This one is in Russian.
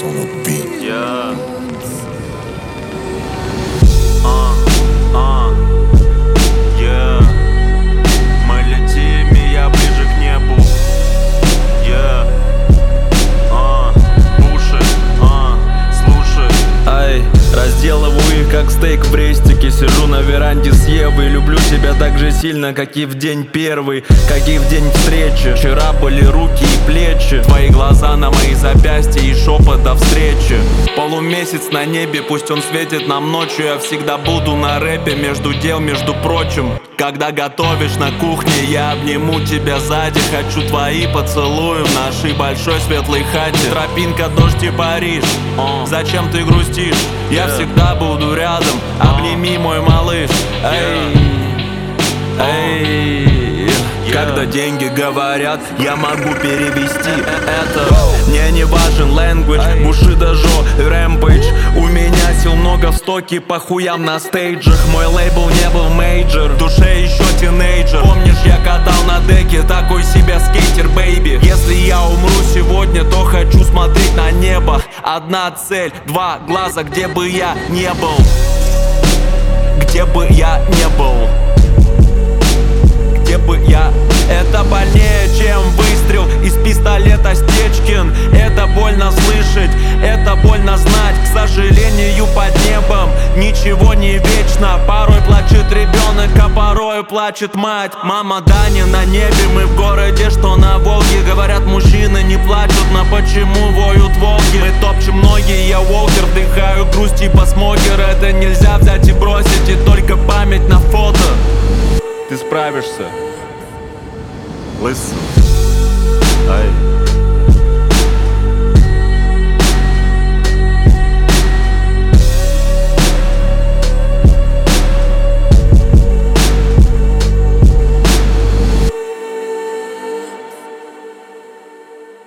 Less on the beat. Yeah. Yeah. Мы летим, и я ближе к небу. Yeah. Уши, слушай. Ай, разделываю их как стейк в рестике. Сижу на веранде с Евой. Люблю тебя так же сильно, как и в день первый, как и в день встречи. Вчера были руки и плечи, твои глаза на мои запястья и шепот до встречи. Полумесяц на небе, пусть он светит нам ночью. Я всегда буду на рэпе, между дел, между прочим. Когда готовишь на кухне, я обниму тебя сзади. Хочу твои поцелуи в нашей большой светлой хате. Тропинка, дождь и Париж. Зачем ты грустишь? Я всегда буду рядом. Обними, мой малыш. Эй, эй. Когда деньги говорят, я могу перевести это. Мне не важен language, Бушидо Жо, Rampage. У меня сил много в стоке, по хуям на стейджах. Мой лейбл не был мейджор, в душе еще тинейджер. Помнишь, я катал на деке, такой себе скейтер, бэйби. Если я умру сегодня, то хочу смотреть на небо. Одна цель, два глаза, где бы я не был. Где бы я не был. Где бы я. Это больнее, чем выстрел из пистолета Стечкин. Это больно слышать, это больно знать. К сожалению, под небом ничего не вечно. Порой плачет ребенок, а порой плачет мать. Мама, Даня на небе, мы в городе, что на Волге. Говорят, мужчины не плачут, но почему воют волки? Мы топчем ноги, я Уолкер, вдыхаю грусть типа смокер. Это нельзя взять и бросить, и только память на фото. Ты справишься. Listen. Ай.